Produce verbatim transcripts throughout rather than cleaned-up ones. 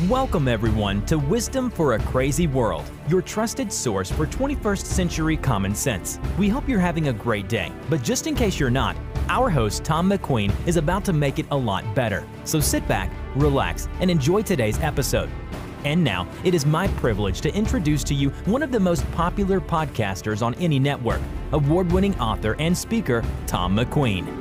Welcome everyone to Wisdom for a Crazy World, your trusted source for twenty-first century common sense. We hope you're having a great day, but just in case you're not, our host Tom McQueen is about to make it a lot better. So sit back, relax, and enjoy today's episode. And now, it is my privilege to introduce to you one of the most popular podcasters on any network, award-winning author and speaker, Tom McQueen.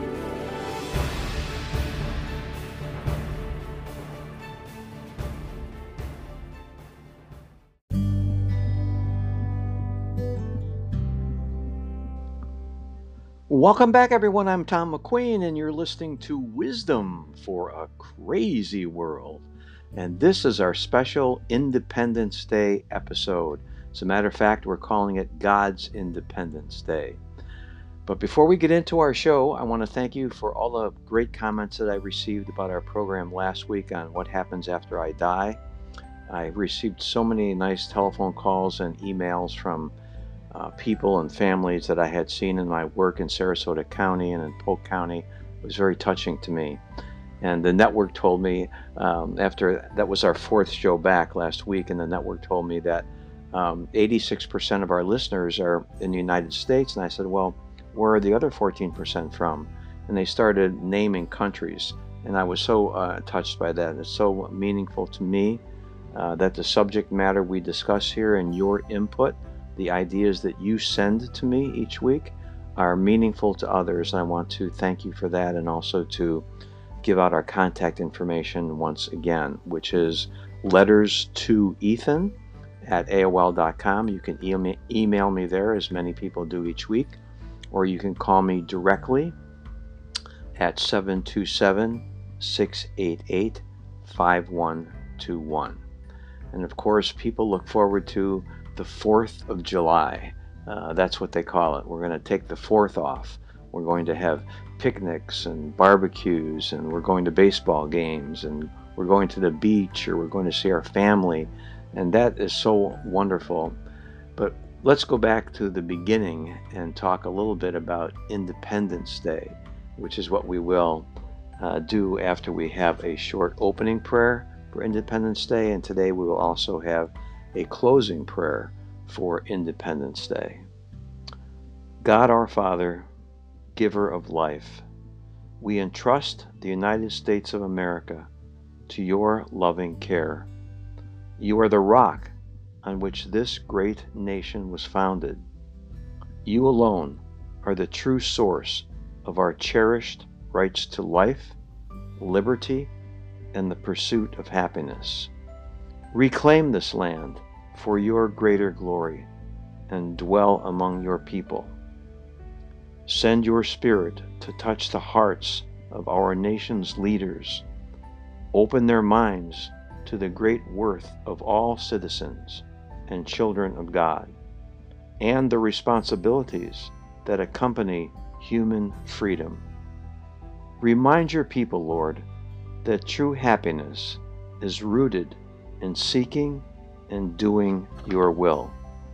Welcome back, everyone. I'm Tom McQueen, and you're listening to Wisdom for a Crazy World. And this is our special Independence Day episode. As a matter of fact, we're calling it God's Independence Day. But before we get into our show, I want to thank you for all the great comments that I received about our program last week on what happens after I die. I received so many nice telephone calls and emails from Uh, people and families that I had seen in my work in Sarasota County and in Polk County. It was very touching to me. And the network told me, um, after that was our fourth show back last week, and the network told me that um, eighty-six percent of our listeners are in the United States. And I said, well, where are the other fourteen percent from? And they started naming countries. And I was so uh, touched by that. It's so meaningful to me uh, that the subject matter we discuss here and your input, the ideas that you send to me each week, are meaningful to others. I want to thank you for that, and also to give out our contact information once again, which is letters to Ethan at A O L dot com. You can e- email me there, as many people do each week, or you can call me directly at seven two seven, six eight eight, five one two one. And of course, people look forward to the fourth of July. Uh, that's what they call it. We're going to take the fourth off. We're going to have picnics and barbecues, and we're going to baseball games, and we're going to the beach, or we're going to see our family. And that is so wonderful. But let's go back to the beginning and talk a little bit about Independence Day, which is what we will uh, do after we have a short opening prayer for Independence Day. And today we will also have a closing prayer for Independence Day. God our Father, giver of life, we entrust the United States of America to your loving care. You are the rock on which this great nation was founded. You alone are the true source of our cherished rights to life, liberty, and the pursuit of happiness. Reclaim this land for your greater glory and dwell among your people. Send your Spirit to touch the hearts of our nation's leaders. Open their minds to the great worth of all citizens and children of God, and the responsibilities that accompany human freedom. Remind your people, Lord, that true happiness is rooted in seeking and doing your will.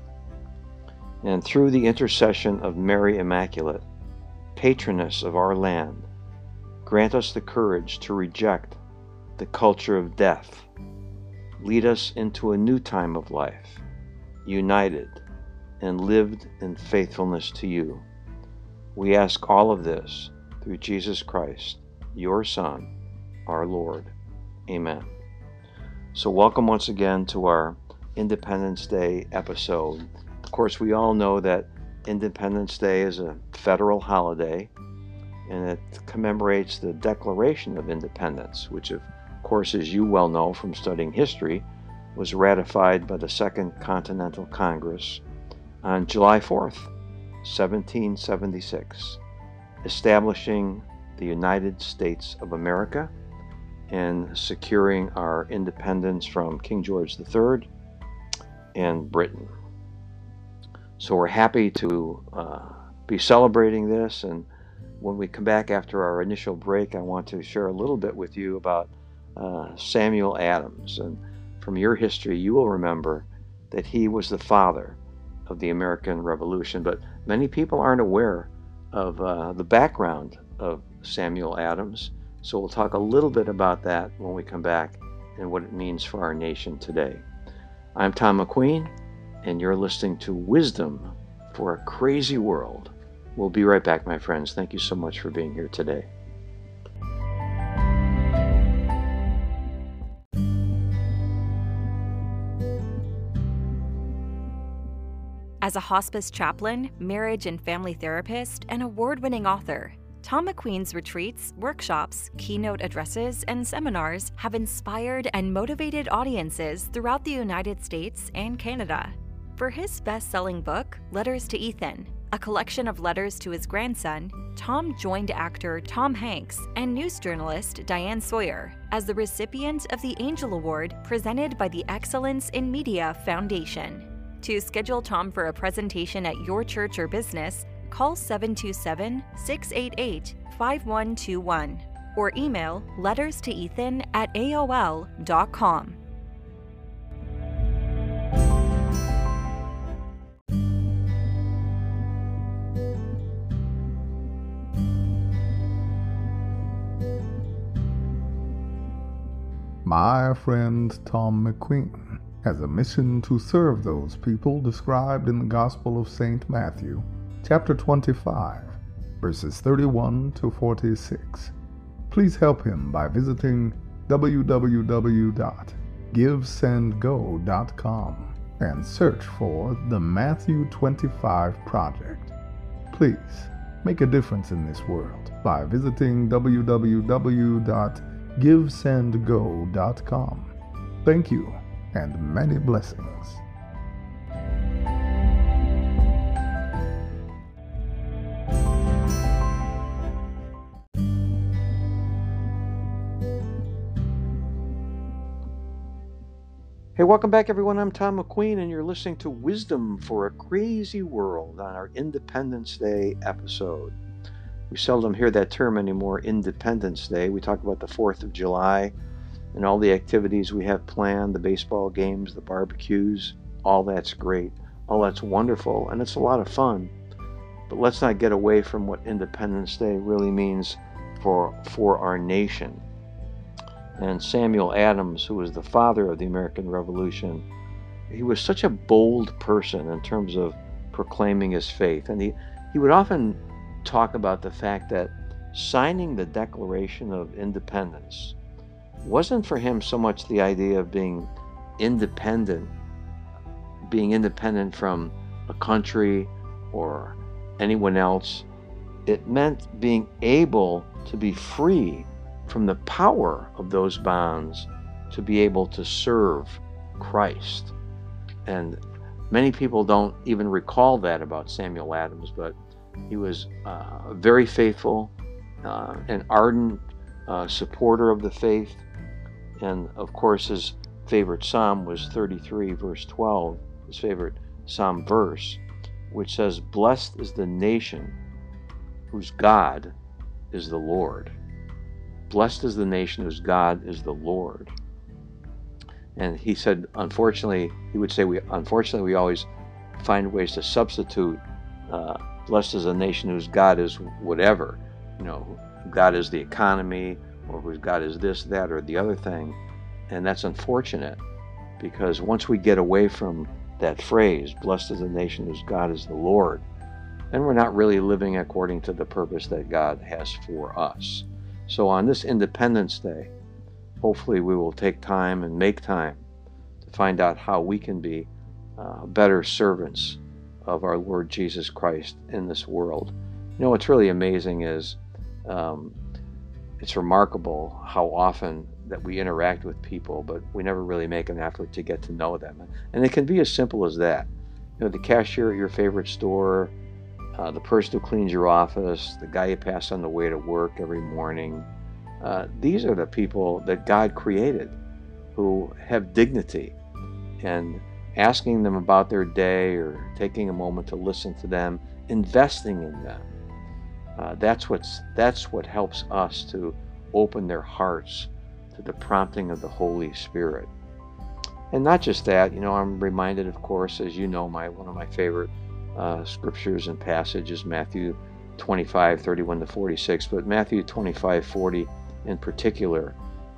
And through the intercession of Mary Immaculate, patroness of our land, grant us the courage to reject the culture of death. Lead us into a new time of life, united and lived in faithfulness to you. We ask all of this through Jesus Christ, your Son, our Lord. Amen. So welcome once again to our Independence Day episode. Of course, we all know that Independence Day is a federal holiday, and it commemorates the Declaration of Independence, which, of course, as you well know from studying history, was ratified by the Second Continental Congress on July fourth, seventeen seventy-six, establishing the United States of America and securing our independence from King George the Third and Britain. So we're happy to uh, be celebrating this, and when we come back after our initial break, I want to share a little bit with you about uh, Samuel Adams. And from your history, you will remember that he was the father of the American Revolution, but many people aren't aware of uh, the background of Samuel Adams. So we'll talk a little bit about that when we come back and what it means for our nation today. I'm Tom McQueen, and you're listening to Wisdom for a Crazy World. We'll be right back, my friends. Thank you so much for being here today. As a hospice chaplain, marriage and family therapist, and award-winning author, Tom McQueen's retreats, workshops, keynote addresses, and seminars have inspired and motivated audiences throughout the United States and Canada. For his best-selling book, Letters to Ethan, a collection of letters to his grandson, Tom joined actor Tom Hanks and news journalist Diane Sawyer as the recipient of the Angel Award presented by the Excellence in Media Foundation. To schedule Tom for a presentation at your church or business, call seven two seven, six eight eight, five one two one or email letters to ethan at A O L dot com. My friend Tom McQueen has a mission to serve those people described in the Gospel of Saint Matthew, chapter twenty-five, verses thirty-one to forty-six. Please help him by visiting w w w dot give send go dot com and search for the Matthew twenty-five Project. Please make a difference in this world by visiting w w w dot give send go dot com. Thank you, and many blessings. Hey, welcome back, everyone. I'm Tom McQueen, and you're listening to Wisdom for a Crazy World on our Independence Day episode. We seldom hear that term anymore, Independence Day. We talk about the fourth of July and all the activities we have planned, the baseball games, the barbecues. All that's great. All that's wonderful, and it's a lot of fun. But let's not get away from what Independence Day really means for, for our nation. And Samuel Adams, who was the father of the American Revolution, he was such a bold person in terms of proclaiming his faith. And he, he would often talk about the fact that signing the Declaration of Independence wasn't for him so much the idea of being independent, being independent from a country or anyone else. It meant being able to be free from the power of those bonds to be able to serve Christ. And many people don't even recall that about Samuel Adams, but he was uh, very faithful, uh, an ardent uh, supporter of the faith. And of course, his favorite psalm was thirty-three, verse twelve, his favorite psalm verse, which says, "Blessed is the nation whose God is the Lord." Blessed is the nation whose God is the Lord. And he said, unfortunately, he would say, we unfortunately, we always find ways to substitute uh, blessed is a nation whose God is whatever. You know, God is the economy, or whose God is this, that, or the other thing. And that's unfortunate, because once we get away from that phrase, blessed is the nation whose God is the Lord, then we're not really living according to the purpose that God has for us. So on this Independence Day, hopefully we will take time and make time to find out how we can be uh, better servants of our Lord Jesus Christ in this world. You know, what's really amazing is um, it's remarkable how often that we interact with people, but we never really make an effort to get to know them. And it can be as simple as that. You know, the cashier at your favorite store, uh, the person who cleans your office, the guy you pass on the way to work every morning. Uh, these are the people that God created who have dignity. And asking them about their day or taking a moment to listen to them, investing in them, uh, that's what's that's what helps us to open their hearts to the prompting of the Holy Spirit. And not just that, you know, I'm reminded, of course, as you know, my one of my favorite uh, scriptures and passages, Matthew twenty-five, thirty-one to forty-six, but Matthew twenty-five, forty in particular,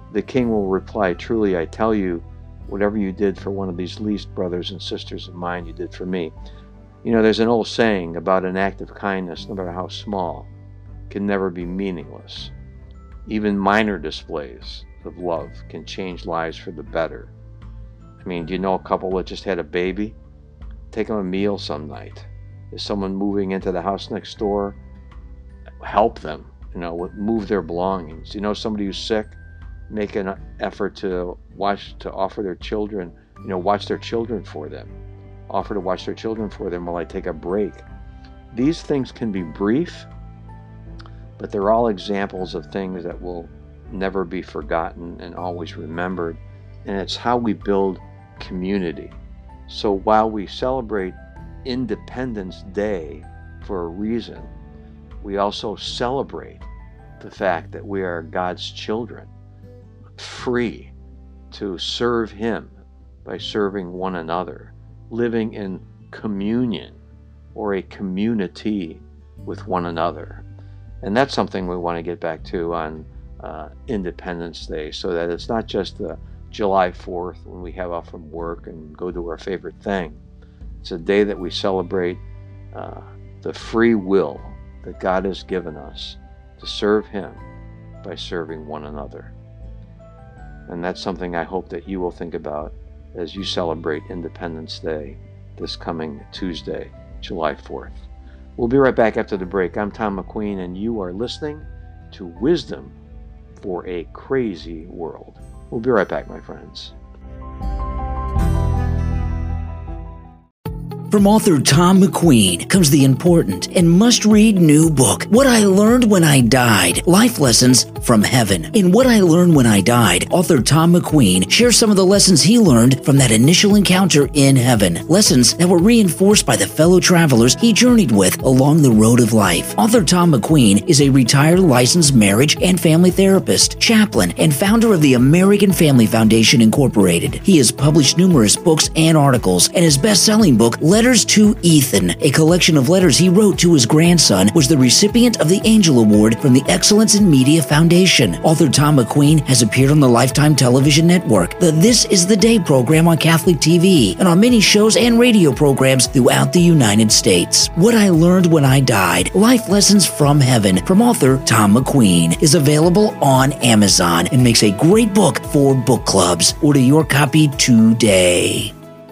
the king will reply, truly I tell you, whatever you did for one of these least brothers and sisters of mine, you did for me. You know, there's an old saying about an act of kindness, no matter how small, can never be meaningless. Even minor displays of love can change lives for the better. I mean, do you know a couple that just had a baby? Take them a meal some night. Is someone moving into the house next door? Help them, you know, move their belongings. You know somebody who's sick? Make an effort to watch, to offer their children, you know, watch their children for them. Offer to watch their children for them while I take a break. These things can be brief, but they're all examples of things that will never be forgotten and always remembered. And it's how we build community. So while we celebrate Independence Day for a reason, we also celebrate the fact that we are God's children, free to serve Him by serving one another, living in communion or a community with one another. And that's something we want to get back to on uh, Independence Day, so that it's not just the July fourth when we have off from work and go do our favorite thing. It's a day that we celebrate uh, the free will that God has given us to serve Him by serving one another. And that's something I hope that you will think about as you celebrate Independence Day this coming Tuesday, July fourth. We'll be right back after the break. I'm Tom McQueen, and you are listening to Wisdom for a Crazy World. We'll be right back, my friends. From author Tom McQueen comes the important and must-read new book, What I Learned When I Died, Life Lessons from Heaven. In What I Learned When I Died, author Tom McQueen shares some of the lessons he learned from that initial encounter in heaven. Lessons that were reinforced by the fellow travelers he journeyed with along the road of life. Author Tom McQueen is a retired licensed marriage and family therapist, chaplain, and founder of the American Family Foundation, Incorporated. He has published numerous books and articles, and his best-selling book, Letters to Ethan, a collection of letters he wrote to his grandson, was the recipient of the Angel Award from the Excellence in Media Foundation. Author Tom McQueen has appeared on the Lifetime Television Network, the This Is the Day program on Catholic T V, and on many shows and radio programs throughout the United States. What I Learned When I Died, Life Lessons from Heaven, from author Tom McQueen, is available on Amazon and makes a great book for book clubs. Order your copy today.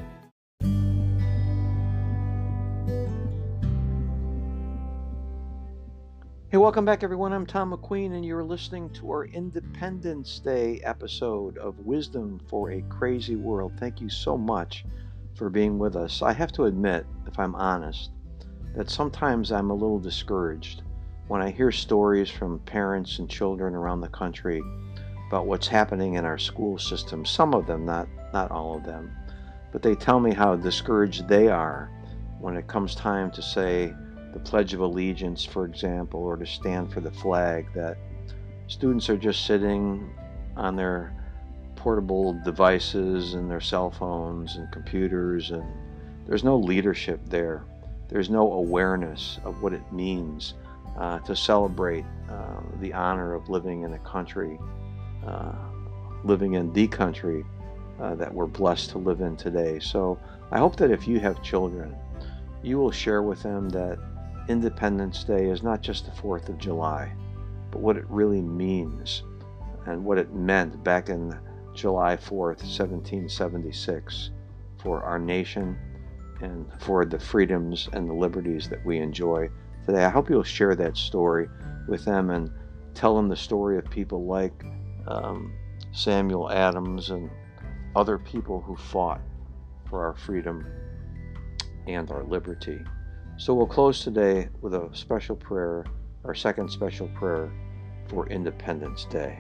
Hey, welcome back, everyone. I'm Tom McQueen, and you're listening to our Independence Day episode of Wisdom for a Crazy World. Thank you so much for being with us. I have to admit, if I'm honest, that sometimes I'm a little discouraged when I hear stories from parents and children around the country about what's happening in our school system. Some of them, not, not all of them, but they tell me how discouraged they are when it comes time to say the Pledge of Allegiance, for example, or to stand for the flag, that students are just sitting on their portable devices and their cell phones and computers, and there's no leadership there. There's no awareness of what it means uh, to celebrate uh, the honor of living in a country, uh, living in the country uh, that we're blessed to live in today. So I hope that if you have children, you will share with them that Independence Day is not just the fourth of July, but what it really means and what it meant back in July fourth, seventeen seventy-six, for our nation and for the freedoms and the liberties that we enjoy today. I hope you'll share that story with them and tell them the story of people like um, Samuel Adams and other people who fought for our freedom and our liberty. So we'll close today with a special prayer, our second special prayer for Independence Day.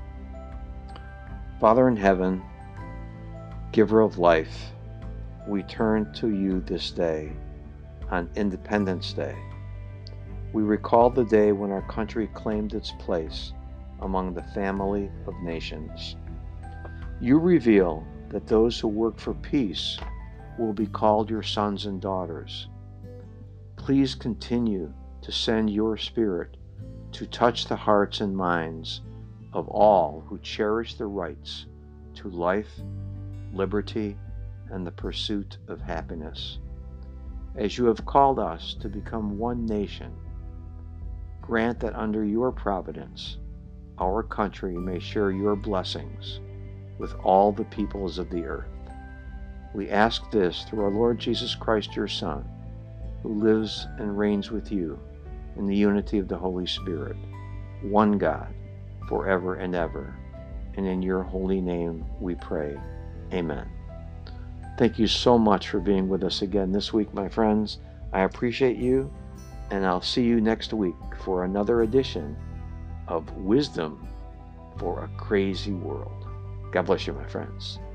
Father in heaven, giver of life, we turn to you this day on Independence Day. We recall the day when our country claimed its place among the family of nations. You reveal that those who work for peace will be called your sons and daughters. Please continue to send your Spirit to touch the hearts and minds of all who cherish the rights to life, liberty, and the pursuit of happiness. As you have called us to become one nation, grant that under your providence, our country may share your blessings with all the peoples of the earth. We ask this through our Lord Jesus Christ, your Son, who lives and reigns with you in the unity of the Holy Spirit, one God, forever and ever. And in your holy name we pray. Amen. Thank you so much for being with us again this week, my friends. I appreciate you, and I'll see you next week for another edition of Wisdom for a Crazy World. God bless you, my friends.